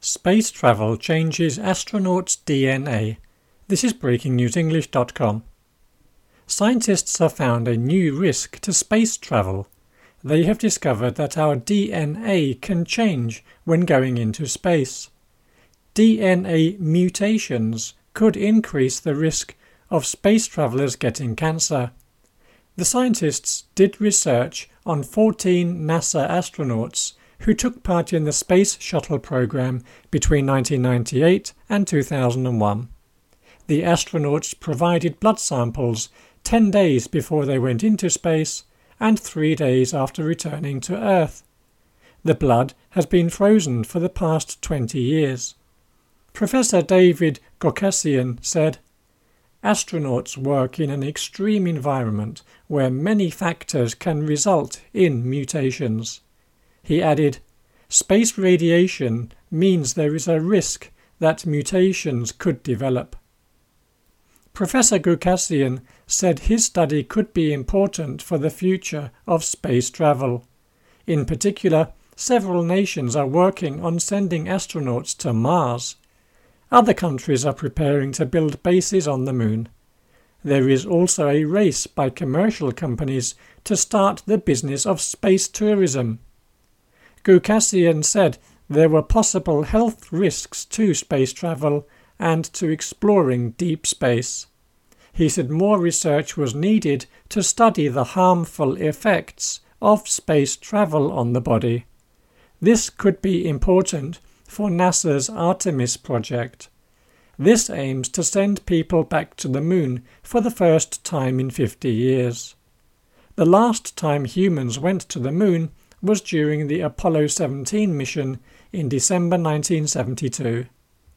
Space travel changes astronauts' DNA. This is BreakingNewsEnglish.com. Scientists have found a new risk to space travel. They have discovered that our DNA can change when going into space. DNA mutations could increase the risk of space travelers getting cancer. The scientists did research on 14 NASA astronauts who took part in the Space Shuttle program between 1998 and 2001. The astronauts provided blood samples 10 days before they went into space and 3 days after returning to Earth. The blood has been frozen for the past 20 years. Professor David Gokasian said, "Astronauts work in an extreme environment where many factors can result in mutations." He added, "Space radiation means there is a risk that mutations could develop." Professor Gokasian said his study could be important for the future of space travel. In particular, several nations are working on sending astronauts to Mars. Other countries are preparing to build bases on the Moon. There is also a race by commercial companies to start the business of space tourism. Gokasian said there were possible health risks to space travel and to exploring deep space. He said more research was needed to study the harmful effects of space travel on the body. This could be important for NASA's Artemis project. This aims to send people back to the Moon for the first time in 50 years. The last time humans went to the Moon was during the Apollo 17 mission in December 1972.